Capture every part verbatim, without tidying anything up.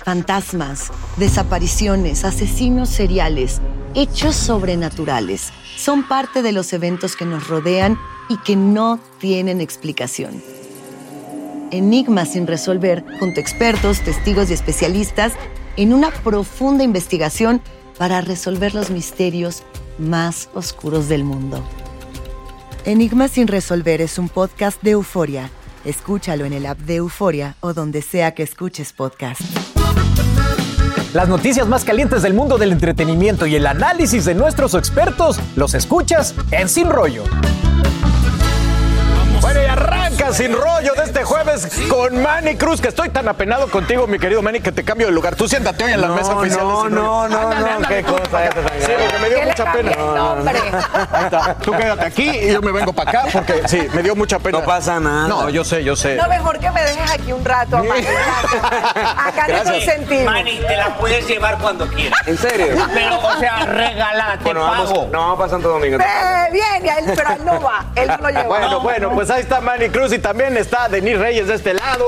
Fantasmas, desapariciones, asesinos seriales, hechos sobrenaturales son parte de los eventos que nos rodean y que no tienen explicación. Enigmas sin resolver, junto a expertos, testigos y especialistas, en una profunda investigación para resolver los misterios más oscuros del mundo. Enigmas sin resolver es un podcast de Euforia. Escúchalo en el app de Euforia o donde sea que escuches podcast. Las noticias más calientes del mundo del entretenimiento y el análisis de nuestros expertos los escuchas en Sin Rollo. Bueno, y arranca Sin Rollo de este jueves con Manny Cruz, que estoy tan apenado contigo, mi querido Manny, que te cambio de lugar. Tú siéntate hoy en la no, mesa oficial no, de Sin Rollo. No, no, ándale, no, ándale, qué cosa es esa. Sí, porque me dio mucha pena. No, no, no. Ahí está. Tú quédate aquí y yo me vengo para acá porque sí, me dio mucha pena. No pasa nada. No, yo sé, yo sé. No, mejor que me dejes aquí un rato, Manny. Acá no estoy sentido. Manny, te la puedes llevar cuando quieras. ¿En serio? Pero, o sea, regálate, Bueno, vamos, pago. no, vamos para Santo Domingo. Eh, bien, y a él, pero él no va. Él no lo lleva. Bueno, No, bueno, no. pues ahí está Manny Cruz y también está Denise Reyes de este lado.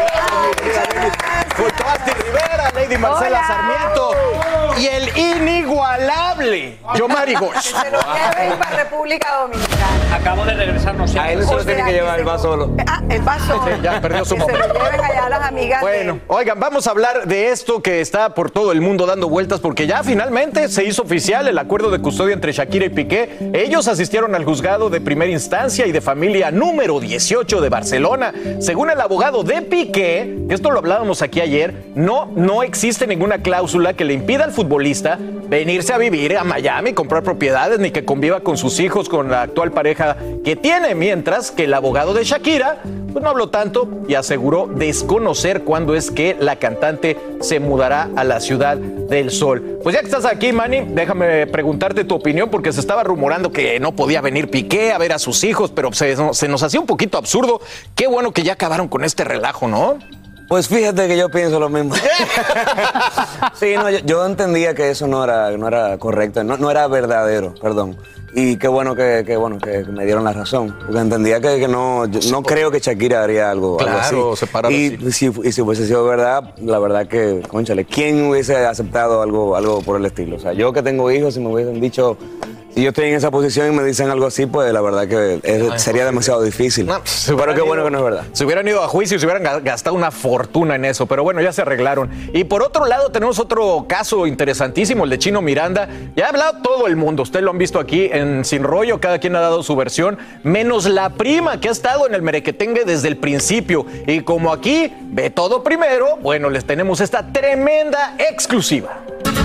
Junto a Asti Rivera, Lady Marcela Hola. Sarmiento y el inigualable Yomari Gosh. Se lo lleven para República Dominicana. Acabo de regresar, no sé. A él se lo tiene que llevar, él va solo. Ah, él va solo. Sí, ya perdió su Que se lo momento. lleven allá a las amigas. Bueno, de... oigan, vamos a hablar de esto que está por todo el mundo dando vueltas porque ya finalmente se hizo oficial el acuerdo de custodia entre Shakira y Piqué. Ellos asistieron al juzgado de primera instancia y de familia número dieciocho de Barcelona. Según el abogado de Piqué, que esto lo hablábamos aquí ayer, no, no existe ninguna cláusula que le impida al futbolista venirse a vivir a Miami, comprar propiedades, ni que conviva con sus hijos, con la actual pareja que tiene, mientras que el abogado de Shakira pues no habló tanto y aseguró desconocer cuándo es que la cantante se mudará a la Ciudad del Sol. Pues ya que estás aquí, Manny, déjame preguntarte tu opinión, porque se estaba rumorando que no podía venir Piqué a ver a sus hijos, pero se, se nos hacía un poquito absurdo. Qué bueno que ya acabaron con este relajo, ¿no? Pues fíjate que yo pienso lo mismo. Sí, no, yo, yo entendía que eso no era, no era correcto, no, no era verdadero, perdón. Y qué bueno que, que, bueno, que, que me dieron la razón, porque entendía que, que no, yo no creo que Shakira haría algo, Claro, algo así. separar Y así. si, y si hubiese sido verdad, la verdad que, cónchale, ¿quién hubiese aceptado algo, algo por el estilo? O sea, yo que tengo hijos, si me hubiesen dicho, si yo estoy en esa posición y me dicen algo así, pues la verdad que es- sería demasiado difícil. No, pues, se Pero hubieran qué bueno ido- que no es verdad. Se hubieran ido a juicio y se hubieran ga- gastado una fortuna en eso, pero bueno, ya se arreglaron. Y por otro lado tenemos otro caso interesantísimo, el de Chino Miranda. Ya ha hablado todo el mundo, ustedes lo han visto aquí en Sin Rollo, cada quien ha dado su versión, menos la prima que ha estado en el merequetengue desde el principio. Y como aquí ve todo primero, bueno, les tenemos esta tremenda exclusiva.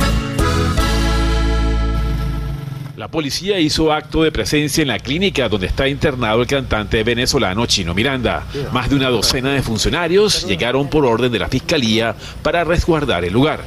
La policía hizo acto de presencia en la clínica donde está internado el cantante venezolano Chino Miranda. Más de una docena de funcionarios llegaron por orden de la fiscalía para resguardar el lugar.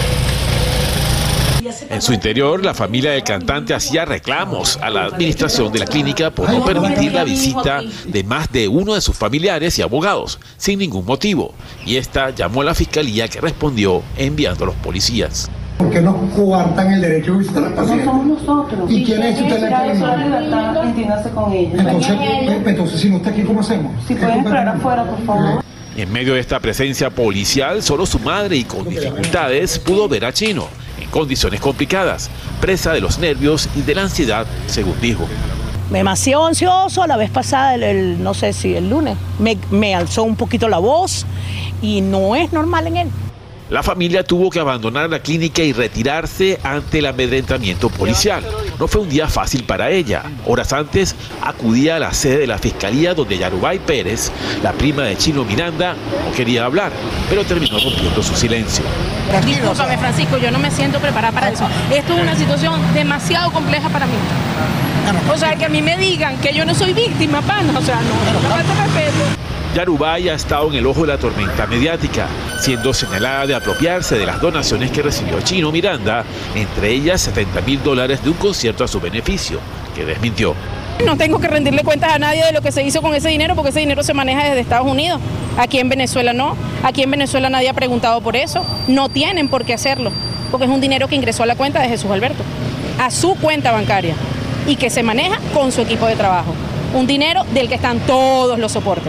En su interior, la familia del cantante hacía reclamos a la administración de la clínica por no permitir la visita de más de uno de sus familiares y abogados, sin ningún motivo. Y esta llamó a la fiscalía, que respondió enviando a los policías. ¿Por qué nos coartan el derecho de visitar al No paciente? somos nosotros. ¿Y quién es usted en la Eso es clínica? libertad, entiéndase con ella. Entonces, eh, entonces, si no está aquí, ¿cómo hacemos? Si ¿Qué pueden culpa esperar tenemos? afuera, por favor. En medio de esta presencia policial, solo su madre, y con dificultades, pudo ver a Chino en condiciones complicadas, presa de los nervios y de la ansiedad, según dijo. Demasiado ansioso, la vez pasada, el, el- no sé si el lunes, me, me alzó un poquito la voz y no es normal en él. La familia tuvo que abandonar la clínica y retirarse ante el amedrentamiento policial. No fue un día fácil para ella. Horas antes acudía a la sede de la fiscalía, donde Yarubay Pérez, la prima de Chino Miranda, no quería hablar, pero terminó rompiendo su silencio. Discúlpame, Francisco, yo no me siento preparada para eso. Esto es una situación demasiado compleja para mí. O sea, que a mí me digan que yo no soy víctima, pana, o sea, no, no falta respeto. Yarubay ha estado en el ojo de la tormenta mediática, siendo señalada de apropiarse de las donaciones que recibió Chino Miranda, entre ellas setenta mil dólares de un concierto a su beneficio, que desmintió. No tengo que rendirle cuentas a nadie de lo que se hizo con ese dinero, porque ese dinero se maneja desde Estados Unidos. Aquí en Venezuela no. Aquí en Venezuela nadie ha preguntado por eso. No tienen por qué hacerlo, porque es un dinero que ingresó a la cuenta de Jesús Alberto, a su cuenta bancaria, y que se maneja con su equipo de trabajo. Un dinero del que están todos los soportes.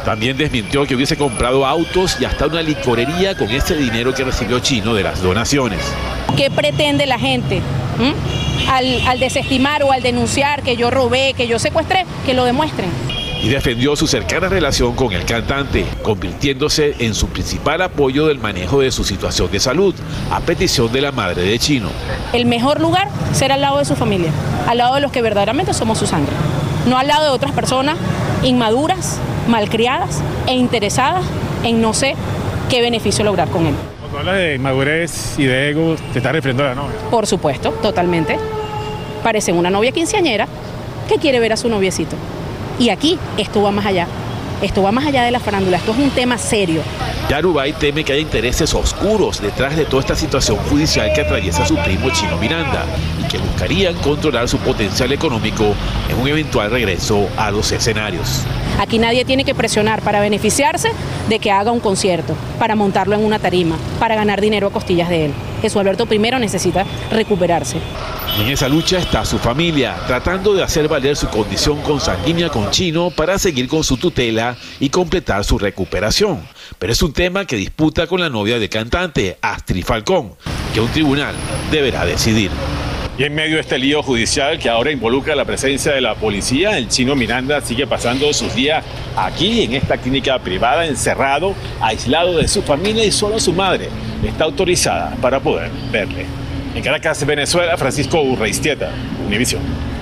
También desmintió que hubiese comprado autos y hasta una licorería con ese dinero que recibió Chino de las donaciones. ¿Qué pretende la gente? ¿Mm? Al, al desestimar o al denunciar que yo robé, que yo secuestré, que lo demuestren. Y defendió su cercana relación con el cantante, convirtiéndose en su principal apoyo del manejo de su situación de salud, a petición de la madre de Chino. El mejor lugar será al lado de su familia, al lado de los que verdaderamente somos su sangre, no al lado de otras personas inmaduras, malcriadas e interesadas en no sé qué beneficio lograr con él. Cuando hablas de inmadurez y de ego, ¿te estás refiriendo a la novia? Por supuesto, totalmente. Parece una novia quinceañera que quiere ver a su noviecito. Y aquí esto va más allá. Esto va más allá de la farándula. Esto es un tema serio. Yarubay teme que haya intereses oscuros detrás de toda esta situación judicial que atraviesa su primo Chino Miranda y que buscarían controlar su potencial económico en un eventual regreso a los escenarios. Aquí nadie tiene que presionar para beneficiarse de que haga un concierto, para montarlo en una tarima, para ganar dinero a costillas de él. Jesús Alberto primero necesita recuperarse. En esa lucha está su familia, tratando de hacer valer su condición consanguínea con Chino para seguir con su tutela y completar su recuperación. Pero es un tema que disputa con la novia del cantante, Astrid Falcón, que un tribunal deberá decidir. Y en medio de este lío judicial que ahora involucra la presencia de la policía, el Chino Miranda sigue pasando sus días aquí en esta clínica privada, encerrado, aislado de su familia y solo su madre está autorizada para poder verle. En Caracas, Venezuela, Francisco Urreistieta, Univisión.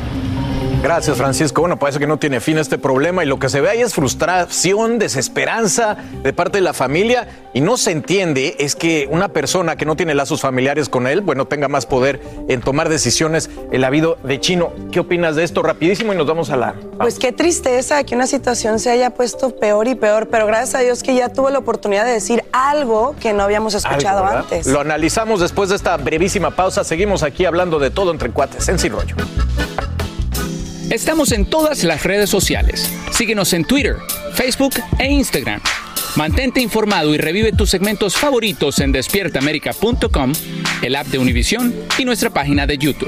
Gracias, Francisco. Bueno, parece que no tiene fin este problema y lo que se ve ahí es frustración, desesperanza de parte de la familia y no se entiende es que una persona que no tiene lazos familiares con él, bueno, tenga más poder en tomar decisiones en la vida de Chino. ¿Qué opinas de esto? Rapidísimo y nos vamos a la... Pues qué tristeza que una situación se haya puesto peor y peor, pero gracias a Dios que ya tuvo la oportunidad de decir algo que no habíamos escuchado Algo, antes. Lo analizamos después de esta brevísima pausa. Seguimos aquí hablando de todo entre cuates, en Sin Rollo. Estamos en todas las redes sociales. Síguenos en Twitter, Facebook e Instagram. Mantente informado y revive tus segmentos favoritos en despierta américa punto com, el app de Univisión y nuestra página de YouTube.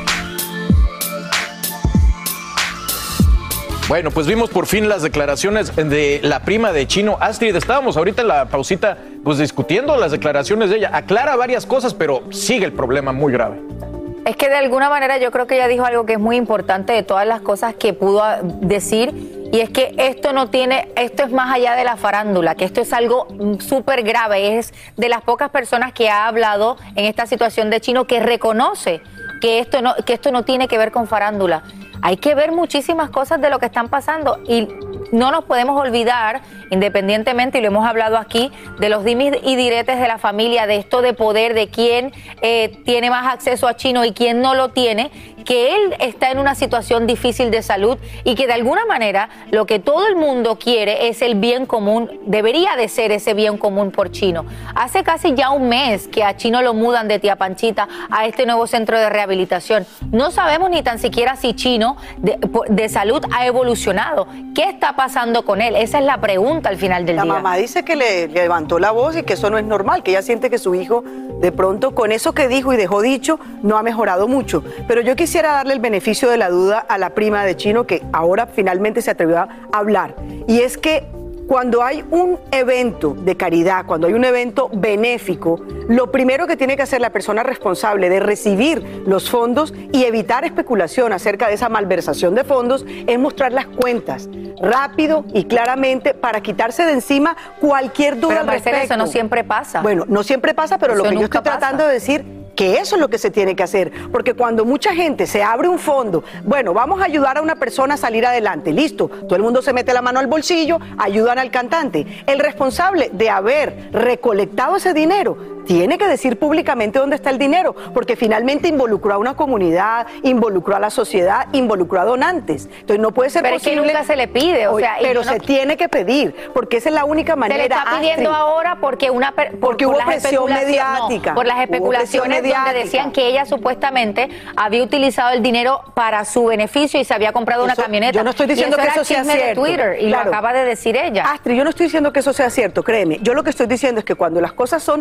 Bueno, pues vimos por fin las declaraciones de la prima de Chino, Astrid. Estábamos ahorita en la pausita pues discutiendo las declaraciones de ella. Aclara varias cosas, pero sigue el problema muy grave. Es que de alguna manera yo creo que ella dijo algo que es muy importante de todas las cosas que pudo decir, y es que esto no tiene, esto es más allá de la farándula, que esto es algo súper grave. Es de las pocas personas que ha hablado en esta situación de Chino que reconoce que esto no, que esto no tiene que ver con farándula. Hay que ver muchísimas cosas de lo que están pasando y no nos podemos olvidar, independientemente, y lo hemos hablado aquí, de los dimes y diretes de la familia, de esto de poder, de quién eh, tiene más acceso a Chino y quién no lo tiene, que él está en una situación difícil de salud y que de alguna manera lo que todo el mundo quiere es el bien común, debería de ser ese bien común por Chino. Hace casi ya un mes que a Chino lo mudan de Tía Panchita a este nuevo centro de rehabilitación. No sabemos ni tan siquiera si Chino de, de salud ha evolucionado. ¿Qué está pasando con él? Esa es la pregunta al final del la día. La mamá dice que le levantó la voz y que eso no es normal, que ella siente que su hijo de pronto con eso que dijo y dejó dicho no ha mejorado mucho. Pero yo quisiera darle el beneficio de la duda a la prima de Chino que ahora finalmente se atrevió a hablar. Y es que cuando hay un evento de caridad, cuando hay un evento benéfico, lo primero que tiene que hacer la persona responsable de recibir los fondos y evitar especulación acerca de esa malversación de fondos es mostrar las cuentas rápido y claramente para quitarse de encima cualquier duda pero, al Marcela, respecto. Eso no siempre pasa. Bueno, no siempre pasa, pero eso lo que yo estoy pasa. tratando de decir que eso es lo que se tiene que hacer, porque cuando mucha gente se abre un fondo, bueno, vamos a ayudar a una persona a salir adelante, listo, todo el mundo se mete la mano al bolsillo, ayudan al cantante. El responsable de haber recolectado ese dinero tiene que decir públicamente dónde está el dinero, porque finalmente involucró a una comunidad, involucró a la sociedad, involucró a donantes. Entonces no puede ser pero posible. Pero es que nunca se le pide, o sea, pero no, se tiene que pedir, porque esa es la única manera. Se le está pidiendo Astrid, ahora porque una por, porque por hubo las presión mediática. No, por las especulaciones donde decían que ella supuestamente había utilizado el dinero para su beneficio y se había comprado eso, una camioneta. Yo no estoy diciendo y eso que eso sea chisme cierto. De Twitter, y claro. lo acaba de decir ella. Astrid, yo no estoy diciendo que eso sea cierto, créeme. Yo lo que estoy diciendo es que cuando las cosas son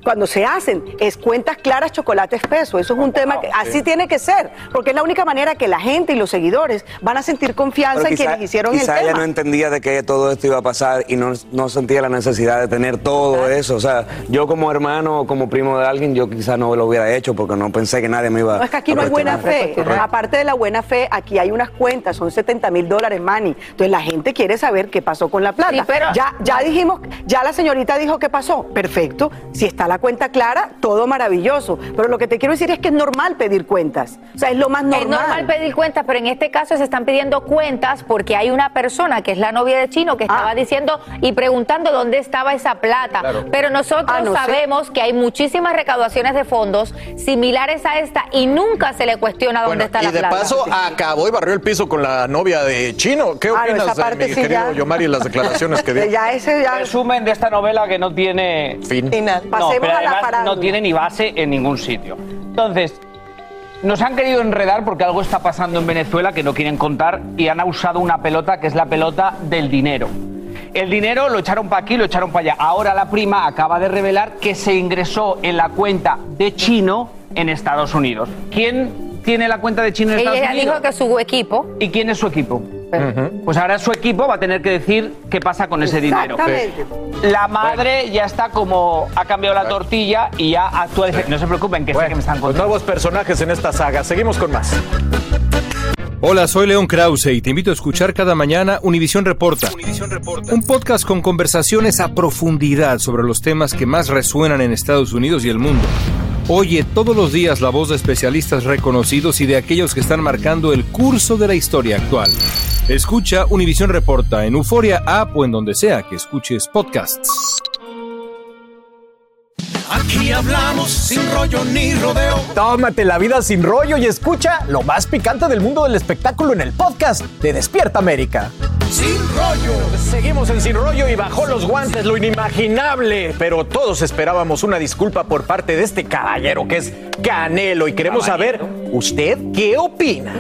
cuando se hacen, es cuentas claras, chocolate espeso. Eso es un tema que así tiene que ser, porque es la única manera que la gente y los seguidores van a sentir confianza en quienes hicieron el quizá tema. ella no entendía de que todo esto iba a pasar y no, no sentía la necesidad de tener todo eso. O sea, yo como hermano o como primo de alguien, yo quizás no lo hubiera hecho porque no pensé que nadie me iba a... No, es que aquí no hay buena fe. Aparte de la buena fe, aquí hay unas cuentas, son setenta mil dólares, Manny. Entonces la gente quiere saber qué pasó con la plata. Sí, pero... ya, ya dijimos, ya la señorita dijo qué pasó. Perfecto. Si está la cuenta clara, todo maravilloso. Pero lo que te quiero decir es que es normal pedir cuentas. O sea, es lo más normal. Es normal pedir cuentas, pero en este caso se están pidiendo cuentas porque hay una persona que es la novia de Chino que estaba Ah. diciendo y preguntando dónde estaba esa plata. Claro. Pero nosotros Ah, no sé. sabemos que hay muchísimas recaudaciones de fondos similares a esta y nunca se le cuestiona dónde Bueno, está y la de plata. paso acabó y barrió el piso con la novia de Chino. ¿Qué Ah, no, opinas, esa parte de mi sí querido ya. Yomari, las declaraciones que dio? Ya ese ya... Resumen de esta novela que no tiene Fin. Final. No, Pasemos pero a la además farándula. no tiene ni base en ningún sitio. Entonces, nos han querido enredar porque algo está pasando en Venezuela que no quieren contar y han usado una pelota que es la pelota del dinero. El dinero lo echaron para aquí, lo echaron para allá. Ahora la prima acaba de revelar que se ingresó en la cuenta de Chino en Estados Unidos. ¿Quién tiene la cuenta de Chino en Estados Ella Unidos? dijo que su equipo. ¿Y quién es su equipo? Pues ahora su equipo va a tener que decir qué pasa con ese dinero. Exactamente. La madre ya está como ha cambiado la tortilla y ya actúa. de- No se preocupen, que sé que me están Pues contando. nuevos personajes en esta saga. Seguimos con más. Hola, soy León Krause y te invito a escuchar cada mañana Univisión Reporta, un podcast con conversaciones a profundidad sobre los temas que más resuenan en Estados Unidos y el mundo. Oye todos los días la voz de especialistas reconocidos y de aquellos que están marcando el curso de la historia actual. Escucha Univisión Reporta en Euforia App o en donde sea que escuches podcasts. Aquí hablamos sin rollo ni rodeo. Tómate la vida sin rollo y escucha lo más picante del mundo del espectáculo en el podcast de Despierta América. Sin rollo. Seguimos en Sin Rollo y bajó los guantes, lo inimaginable. Pero todos esperábamos una disculpa por parte de este caballero que es Canelo y queremos saber, ¿usted qué opina?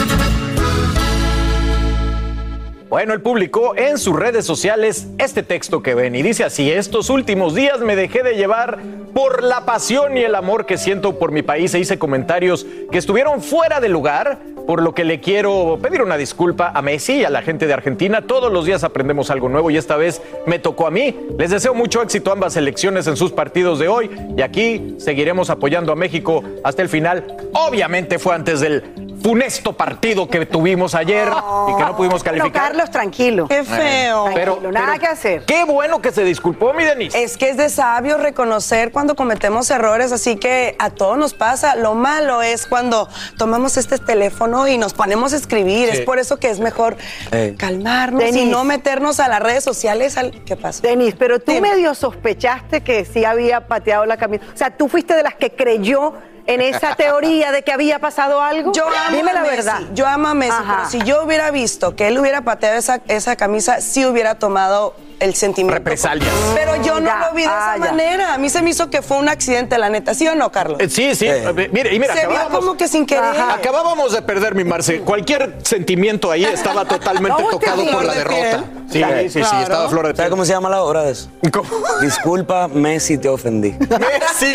Bueno, él publicó en sus redes sociales este texto que ven y dice así: estos últimos días me dejé de llevar por la pasión y el amor que siento por mi país e hice comentarios que estuvieron fuera de lugar, por lo que le quiero pedir una disculpa a Messi y a la gente de Argentina. Todos los días aprendemos algo nuevo y esta vez me tocó a mí. Les deseo mucho éxito a ambas selecciones en sus partidos de hoy y aquí seguiremos apoyando a México hasta el final. Obviamente fue antes del funesto partido que tuvimos ayer y que no pudimos calificar. No, Carlos, tranquilo. Qué feo. Pero, Tranquilo, nada pero que hacer. Qué bueno que se disculpó, mi Denise. Es que es de sabio reconocer cuando cometemos errores, así que a todos nos pasa. Lo malo es cuando tomamos este teléfono y nos ponemos a escribir. Sí. Es por eso que es mejor Ey. calmarnos Denise. y no meternos a las redes sociales. Al... ¿Qué pasa? Denis, pero tú Dime. medio sospechaste que sí había pateado la camisa. O sea, tú fuiste de las que creyó en esa teoría de que había pasado algo. Yo amo Dime a la Messi, verdad. Yo amo a Messi, Ajá. pero si yo hubiera visto que él hubiera pateado esa, esa camisa, sí hubiera tomado el sentimiento. Represalias. Pero yo no Ya, lo vi de ah, esa ya. manera. A mí se me hizo que fue un accidente, la neta. ¿Sí o no, Carlos? Eh, Sí, sí. Eh. Mire, y mira, Se vio acabábamos, como que sin querer. Ajá. acabábamos de perder, mi Marce. Cualquier sentimiento ahí estaba totalmente No, tocado usted por la flor de derrota. Sí, piel. sí, sí, Claro. estaba flor de ¿Sabes piel. cómo se llama la obra de eso? ¿Cómo? Disculpa, Messi, te ofendí. Messi.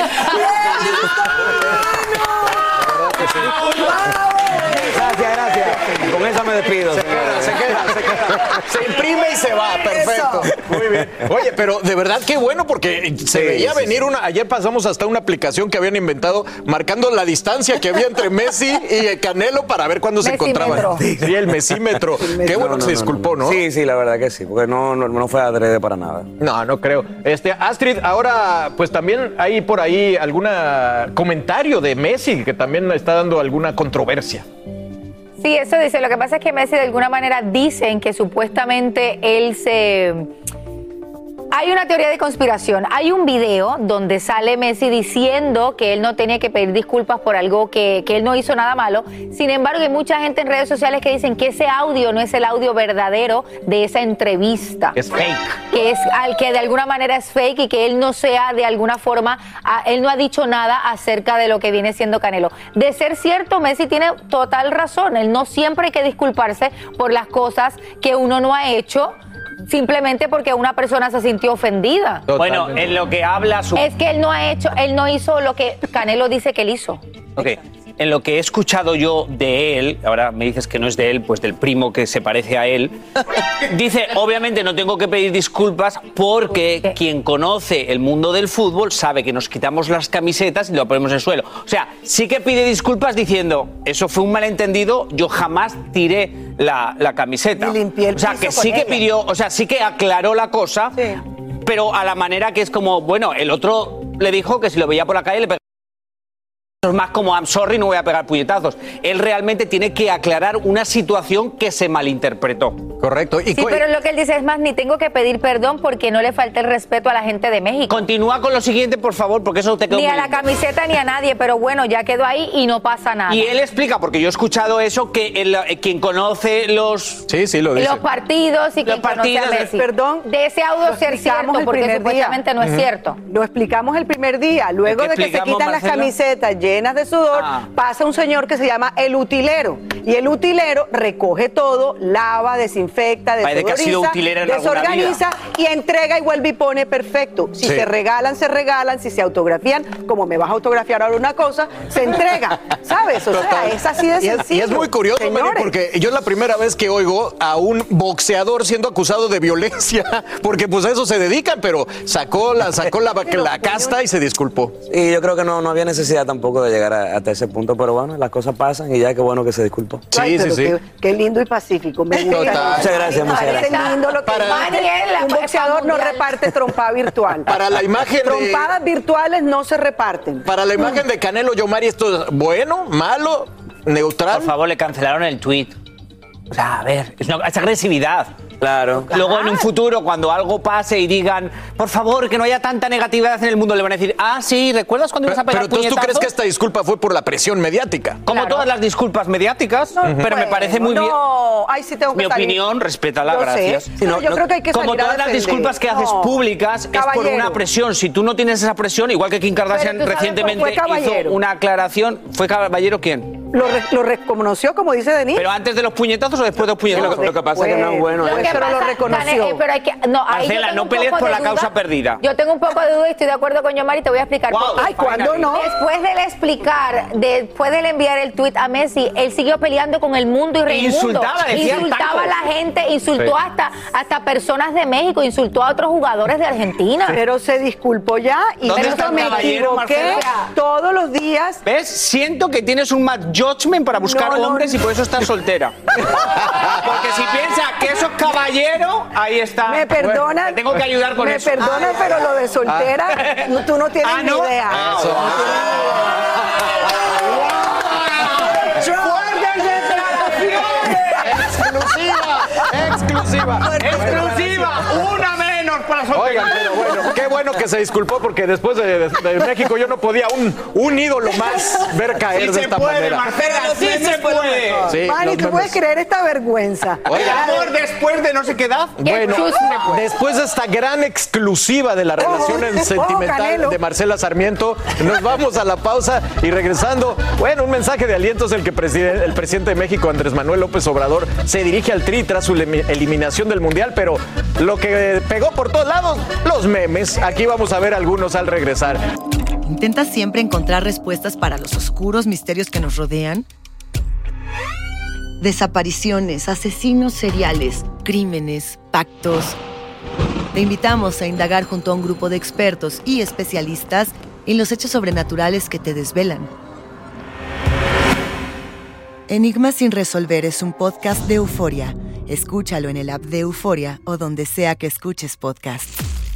Gracias, gracias. Con esa me despido. Se queda, se queda, se queda. Se imprime y se va, perfecto. Muy bien. Oye, pero de verdad qué bueno porque se Sí, veía sí, venir sí. una. Ayer pasamos hasta una aplicación que habían inventado marcando la distancia que había entre Messi y Canelo para ver cuándo se Mesímetro. encontraban. Sí, el mesímetro. Qué bueno No, que no, se no, disculpó, ¿no? Sí, sí, la verdad que sí, porque no, no, no fue adrede para nada. No, no creo. Este, Astrid, ahora, pues también hay por ahí algún comentario de Messi que también está dando alguna controversia. Sí, eso dice. Lo que pasa es que Messi de alguna manera dicen que supuestamente él se... Hay una teoría de conspiración. Hay un video donde sale Messi diciendo que él no tenía que pedir disculpas por algo que, que él no hizo nada malo. Sin embargo, hay mucha gente en redes sociales que dicen que ese audio no es el audio verdadero de esa entrevista. Es fake. Que es al que de alguna manera es fake y que él no sea de alguna forma, a, él no ha dicho nada acerca de lo que viene siendo Canelo. De ser cierto, Messi tiene total razón. Él no siempre hay que disculparse por las cosas que uno no ha hecho. simplemente porque una persona se sintió ofendida. Bueno, en lo que habla su... Es que él no ha hecho, él no hizo lo que Canelo dice que él hizo. Ok. En lo que he escuchado yo de él, ahora me dices que no es de él, pues del primo que se parece a él, dice, obviamente no tengo que pedir disculpas porque quien conoce el mundo del fútbol sabe que nos quitamos las camisetas y lo ponemos en el suelo. O sea, sí que pide disculpas diciendo, eso fue un malentendido, yo jamás tiré la, la camiseta. Y limpié el o sea, piso que con sí que ella. pidió, o sea, sí que aclaró la cosa, sí. Pero a la manera que es como, bueno, el otro le dijo que si lo veía por la calle le pegaba. Es más como I'm sorry, no voy a pegar puñetazos. Él realmente tiene que aclarar una situación que se malinterpretó. Correcto. Sí, pero lo que él dice es más, ni tengo que pedir perdón porque no le falta el respeto a la gente de México. Continúa con lo siguiente, por favor, porque eso te quedó Ni muy a la lindo. camiseta ni a nadie, pero bueno, ya quedó ahí y no pasa nada. Y él explica, porque yo he escuchado eso, que el, eh, quien conoce los... Sí, sí, lo Y los partidos y Los quien partidos, conoce a Messi. Perdón. De ese audio Lo ser explicamos cierto, el porque primer supuestamente día. no es Ujú. cierto. Lo explicamos el primer día. Luego ¿Qué de que se explicamos, quitan las Marcela? camisetas llenas de sudor, Ah. pasa un señor que se llama el utilero. Y el utilero recoge todo, lava, desinfecta, Parece que ha sido desodoriza, utilero en alguna desorganiza y entrega y vuelve y pone perfecto. Si Sí. se regalan, se regalan. Si se autografían, como me vas a autografiar ahora una cosa, se entrega. ¿Sabes? O sea, Total. es así de Y es, sencillo. y es muy curioso, Mari, señores. porque yo es la primera vez que oigo a un boxeador siendo acusado de violencia, porque pues a eso se dedican, pero sacó la, sacó la, la casta y se disculpó. Y yo creo que no, no había necesidad tampoco de llegar a- hasta ese punto, pero bueno, las cosas pasan y ya qué bueno que se disculpó. Ay, pero qué, qué lindo y pacífico. Me gusta. Total. Muchas gracias, muchas Parece gracias. lindo lo que Para- un boxeador no reparte trompada virtual. Para la imagen de- Trompadas virtuales no se reparten. Para la imagen de Canelo Yomari, ¿esto es bueno, malo, neutral? Por favor, le cancelaron el tweet. O sea, a ver, es, una, es agresividad. Claro. Luego en un futuro, cuando algo pase y digan, por favor, que no haya tanta negatividad en el mundo, le van a decir, ah, sí, ¿recuerdas cuando ibas a pegar Pero entonces tú crees puñetazos? que esta disculpa fue por la presión mediática. Como todas las disculpas mediáticas, pero me Bueno, parece muy bien. No, ahí sí tengo que Mi salir. opinión, respétala, Yo sé, gracias. pero yo creo que hay que Como salir a todas las defender. disculpas que haces No, públicas es por caballero. una presión. Si tú no tienes esa presión, igual que Kim Kardashian Pero tú sabes, recientemente fue caballero. hizo una aclaración. ¿Fue caballero quién? Lo, re- lo reconoció, como dice Denis. ¿Pero antes de los puñetazos o después de los puñetazos? Lo, lo que pasa es que no es bueno. Lo ¿eh? que Pero lo pasa, reconoció. Cane- eh, pero hay que, no, ahí yo Marcela, tengo no un pelees poco por de la duda. causa perdida. Yo tengo un poco de duda y estoy de acuerdo con Yomari, te voy a explicar. Wow. Porque Ay, ¿cuándo no? Después de él explicar, después de él enviar el tuit a Messi, él siguió peleando con el mundo y Raimundo. insultaba, decía Insultaba tacos. a la gente, insultó Sí. hasta, hasta personas de México, insultó a otros jugadores de Argentina. Pero se disculpó ya y ¿Dónde yo está el me caballero, equivoqué Marcela? todos los días. ¿Ves? Siento que tienes un mal judgment para buscar No, no, hombres y por eso estás soltera. Porque si piensas que eso es caballero, ahí está. Me perdonan. Te tengo que ayudar con me eso. perdonan, pero lo de soltera, no- tú no tienes Ah, ni ¿no? idea. Ah, Tú no wow. ¡Exclusiva! ¡Exclusiva! ¡Exclusiva! ¡Una menos para soltera! Oigan, pero bueno, qué bueno que se disculpó porque después de, de- de México yo no podía un, un ídolo más ver caer Sí de se esta puede, manera. Marcela, sí se puede. Sí, Mani, los ¿tú memes. puedes creer esta vergüenza? Oigan, Amor, después de no sé qué edad. bueno, chusco. después de esta gran exclusiva de la relación Ojo, sentimental Canelo. de Marcela Sarmiento, nos vamos a la pausa y regresando, bueno, un mensaje de aliento es el que preside- el presidente de México, Andrés Manuel López Obrador, se dirige al Tri tras su elimi- eliminación del Mundial, pero lo que pegó por todos lados, los memes. Aquí vamos a ver algunos al regresar. ¿Intentas siempre encontrar respuestas para los oscuros misterios que nos rodean? Desapariciones, asesinos seriales, crímenes, pactos. Te invitamos a indagar junto a un grupo de expertos y especialistas en los hechos sobrenaturales que te desvelan. Enigma sin resolver es un podcast de Euforia. Escúchalo en el app de Euforia o donde sea que escuches podcast.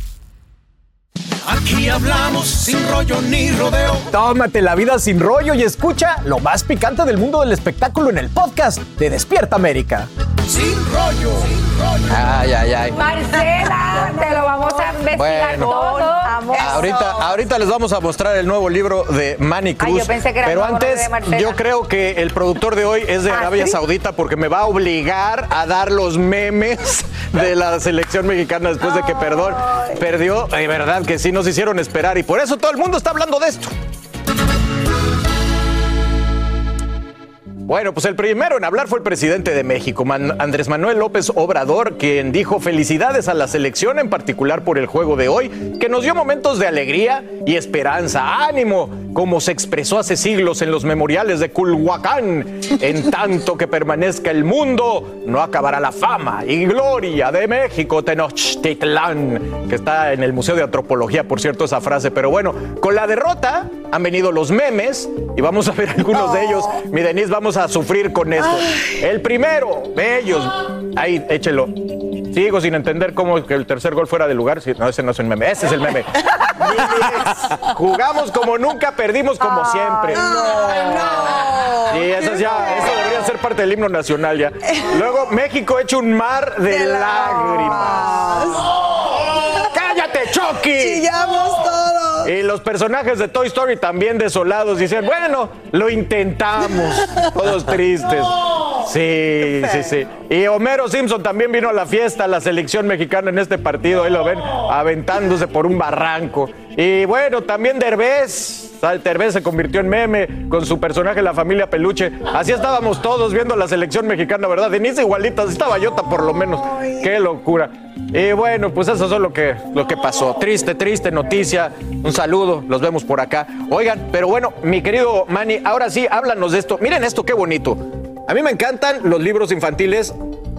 Aquí hablamos sin rollo ni rodeo. Tómate la vida sin rollo y escucha lo más picante del mundo del espectáculo en el podcast de Despierta América. Sin rollo. Ay, ay, ay. Marcela, te lo vamos a investigar Bueno. todo. Ahorita, ahorita les vamos a mostrar el nuevo libro de Manny Cruz. Ay, yo pensé que era pero el nuevo antes, de Marcela. yo creo que el productor de hoy es de Ah, Arabia ¿sí? Saudita porque me va a obligar a dar los memes de la selección mexicana después de que perdón, perdió. De verdad que sí nos hicieron esperar y por eso todo el mundo está hablando de esto. Bueno, pues el primero en hablar fue el presidente de México, Man- Andrés Manuel López Obrador, quien dijo felicidades a la selección, en particular por el juego de hoy, que nos dio momentos de alegría y esperanza. ¡Ánimo! Como se expresó hace siglos en los memoriales de Culhuacán. En tanto que permanezca el mundo, no acabará la fama y gloria de México, Tenochtitlán, que está en el Museo de Antropología, por cierto, esa frase. Pero bueno, con la derrota han venido los memes y vamos a ver algunos de ellos. Mi Denise, vamos a sufrir con esto. El primero de ellos, ahí, échelo. Sigo sin entender cómo que el tercer gol fuera de lugar. Sí, no, ese no es un meme, ese es el meme. Jugamos como nunca, perdimos como siempre. No, no. Sí, eso ya, eso debería ser parte del himno nacional ya. Luego, México hecho un mar de, de lágrimas. ¡Cállate, Chucky! ¡Chillamos todos! Y los personajes de Toy Story también desolados dicen, bueno, lo intentamos. Todos tristes. Sí, sí, sí. Y Homero Simpson también vino a la fiesta, a la selección mexicana en este partido. Ahí lo ven, aventándose por un barranco. Y bueno, también Derbez. Derbez se convirtió en meme con su personaje La Familia Peluche. Así estábamos todos viendo la selección mexicana, ¿verdad? Denise igualita, estaba Yota por lo menos. ¡Qué locura! Y bueno, pues eso es lo que, lo que pasó. Triste, triste noticia. Un saludo, los vemos por acá. Oigan, pero bueno, mi querido Manny, ahora sí, háblanos de esto. Miren esto, qué bonito. A mí me encantan los libros infantiles.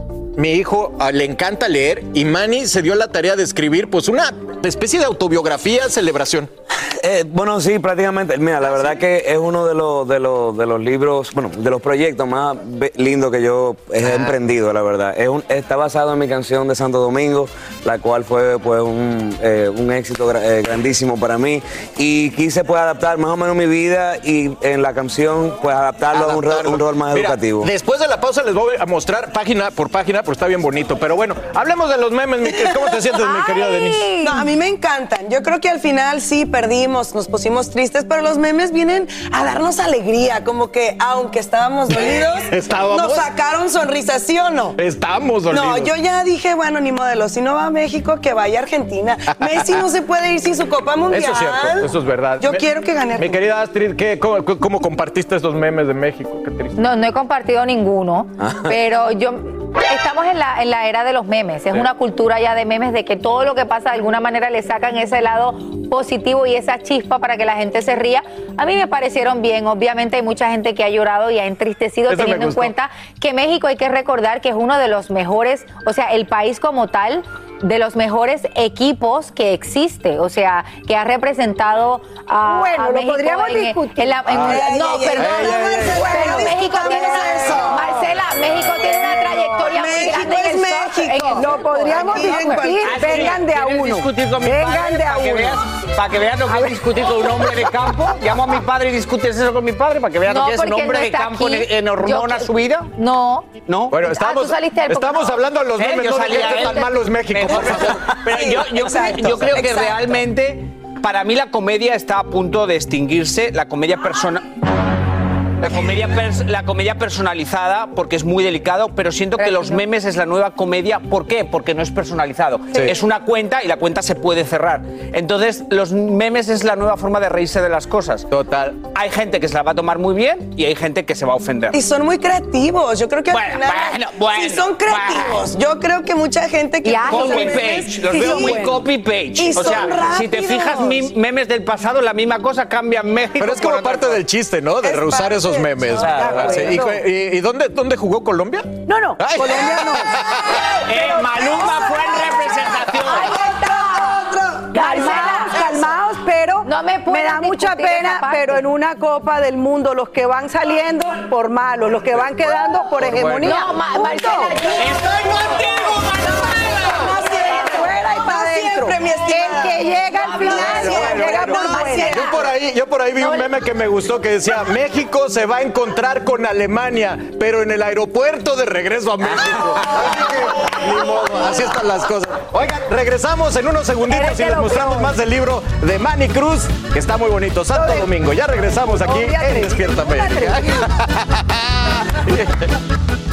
Mi hijo uh, le encanta leer y Manny se dio la tarea de escribir pues una especie de autobiografía, celebración. Eh, bueno, sí, prácticamente. Mira, la verdad que es uno de los, de los, de los libros, bueno, de los proyectos más lindos que yo he ah. emprendido, la verdad. Es un, está basado en mi canción de Santo Domingo, la cual fue pues un, eh, un éxito eh, grandísimo para mí. Y quise pues adaptar más o menos mi vida y en la canción pues adaptarlo, adaptarlo. a un rol, un rol más Mira, educativo. Después de la pausa les voy a mostrar página por página, porque está bien bonito. Pero bueno, hablemos de los memes. Mi, ¿Cómo te sientes, mi querida Denise? No, a mí me encantan. Yo creo que al final sí perdimos, nos pusimos tristes, pero los memes vienen a darnos alegría, como que aunque estábamos dolidos, ¿Estábamos? nos sacaron sonrisas, ¿sí o no? Estamos dolidos. No, yo ya dije, bueno, ni modelo, si no va a México, que vaya a Argentina. Messi no se puede ir sin su Copa Mundial. Eso es cierto, eso es verdad. Yo me, quiero que gane Argentina. Mi querida Astrid, ¿qué, cómo, ¿cómo compartiste estos memes de México? Qué triste. No, no he compartido ninguno, pero yo... Estamos en la, en la era de los memes, es sí. una cultura ya de memes, de que todo lo que pasa de alguna manera le sacan ese lado positivo y esa chispa para que la gente se ría. A mí me parecieron bien, obviamente hay mucha gente que ha llorado y ha entristecido, Eso teniendo en cuenta que México, hay que recordar que es uno de los mejores, o sea, el país como tal, de los mejores equipos que existe, o sea, que ha representado a, bueno, a lo México podríamos en, discutir. En la, en, ay, no, ay, perdón, ay, no, ay, ay, bueno, ay, México tiene eso. una, Marcela, México tiene una trayectoria muy México grande es en el México. so- en el- Lo podríamos Aquí en discutir, cualquier- vengan de a ¿Quieres uno. discutir con mi Vengan padre de a para que uno. veas, para que veas lo que es discutir con un hombre de campo? Llamo a mi padre y discutes eso con mi padre para que veas No, lo que es un porque hombre no de está campo aquí. en, en hormona Yo- su vida. No. ¿No? Bueno, Ah, estamos, tú saliste del estamos programa. hablando de los Eh, memes, yo no de salí qué a él. tan malo es México, por favor. Pero yo, yo, Exacto, yo creo que exacto. realmente, para mí la comedia está a punto de extinguirse, la comedia persona... La comedia, pers- la comedia personalizada, porque es muy delicado, pero siento que los memes es la nueva comedia. ¿Por qué? Porque no es personalizado. Sí. Es una cuenta y la cuenta se puede cerrar. Entonces, los memes es la nueva forma de reírse de las cosas. Total. Hay gente que se la va a tomar muy bien y hay gente que se va a ofender. Y son muy creativos. Yo creo que Bueno, al final. bueno, bueno, sí, son creativos. bueno. Yo creo que mucha gente que. Ya, Copy los memes- page, los sí, veo muy bueno. copy page. Y O sea, son si te rápidos. fijas, mi- memes del pasado, la misma cosa cambia en México. Pero es como por otra parte cosa. del chiste, ¿no? De Es rehusar parte esos del memes. show. Claro, De sí. ¿Y, acuerdo. y- y dónde, dónde jugó Colombia? No, no, Ay. Colombia no. Eh, Maluma fue en representación. Calmaos, calmaos, pero No me me pueden da mucha discutir esa pena, parte. pero en una Copa del Mundo los que van saliendo por malos, los que van quedando por hegemonía. No, Ma- Punto. Marcela, yo- Estoy contigo, Fuera y para adentro. siempre, mi El estimada. que llega al final Bueno, llega bueno, por no, buena. Yo por ahí, yo por ahí vi un meme que me gustó que decía, México se va a encontrar con Alemania, pero en el aeropuerto de regreso a México. Así que, ni modo, así están las cosas. Oigan, regresamos en unos segunditos Eres y de les lo mostramos peor. más del libro de Manny Cruz, que está muy bonito. Santo Domingo. Ya regresamos aquí Obvia en tres. Despierta Una América.